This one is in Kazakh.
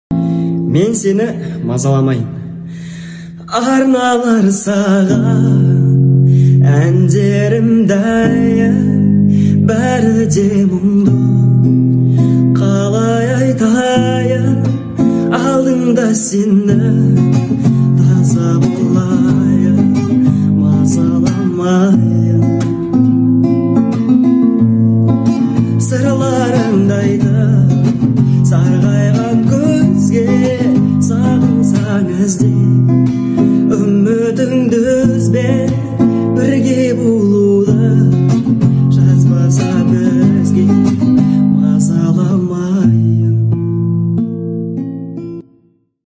Мен сені мазаламайын, арналар саған әндерімді, бәрі де мұңды. Қалай айтайын алдыңда сені, таза болайын, мазаламайын. Сырларыңды айтып, сарғай